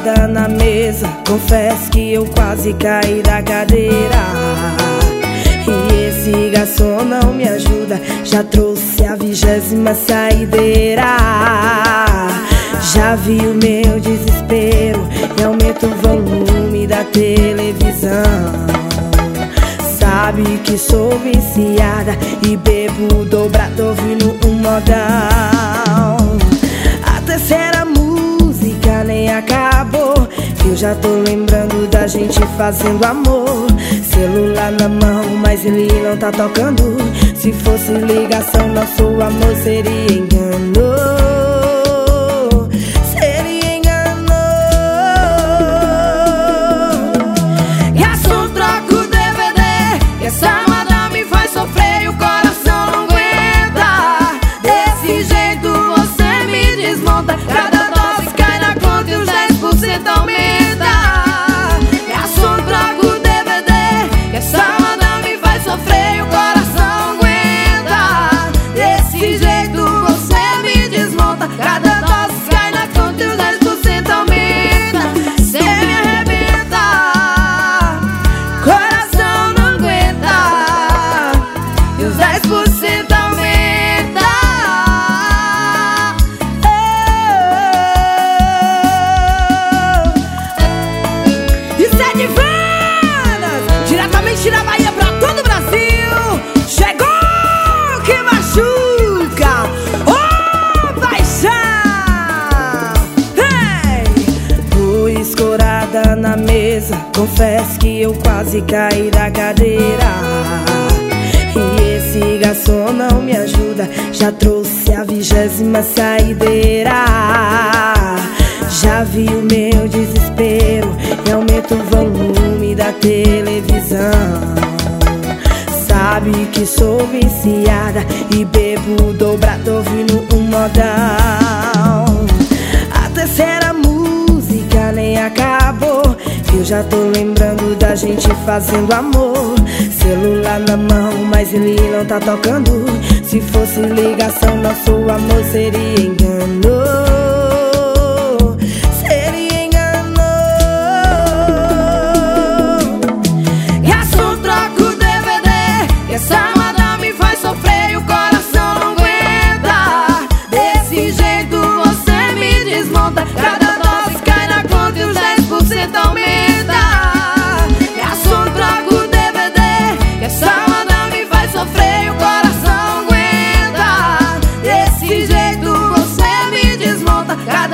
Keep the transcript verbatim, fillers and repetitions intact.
escorada na mesa, confesso que eu quase caí da cadeira. E esse garçom não me ajuda, já trouxe a vigésima saideira. Já vi o meu desespero e aumenta o volume da televisão. Sabe que sou viciada e bebo dobrado ouvindo um modão. A terceira música nem acabou, eu já tô lembrando da gente fazendo amor. Celular na mão, mas ele não tá tocando. Se fosse ligação, nosso amor seria engano. Seria engano. Garçom, troca o D V D, que essa moda me faz sofrer e o coração não aguenta. Desse jeito você me desmonta, cada dose cai na conta e os dez por cento aumenta. Garçom, troca o D V D, que essa moda me faz sofrer e o coração não aguenta. Desse jeito você me desmonta, cada dose cai na conta e os dez por cento aumenta. Cê me arrebenta, coração não aguenta, e os dez por cento aumenta. Isso é de Vanas, diretamente da Bahia pra todo o Brasil. Chegou que machuca, ô paixão. Hey! Tô escorada na mesa, confesso que eu quase caí da cadeira. E esse garçom não me ajuda, já trouxe a vigésima saideira. Já vi o meu desespero e aumenta o volume da televisão. Sabe que sou viciada e bebo dobrado ouvindo um modão. A terceira música nem acabou, eu já tô lembrando da gente fazendo amor. Celular na mão, mas ele não tá tocando. Se fosse ligação, nosso amor seria engano. Seria engano. Garçom, troca o D V D, que essa moda me faz sofrer e o coração não aguenta. Desse jeito você me desmonta, cada dose cai na conta e os dez por cento aumenta. Garçom, troca o D V D, que essa moda me faz sofrer e o coração não aguenta. Desse jeito você me desmonta, cada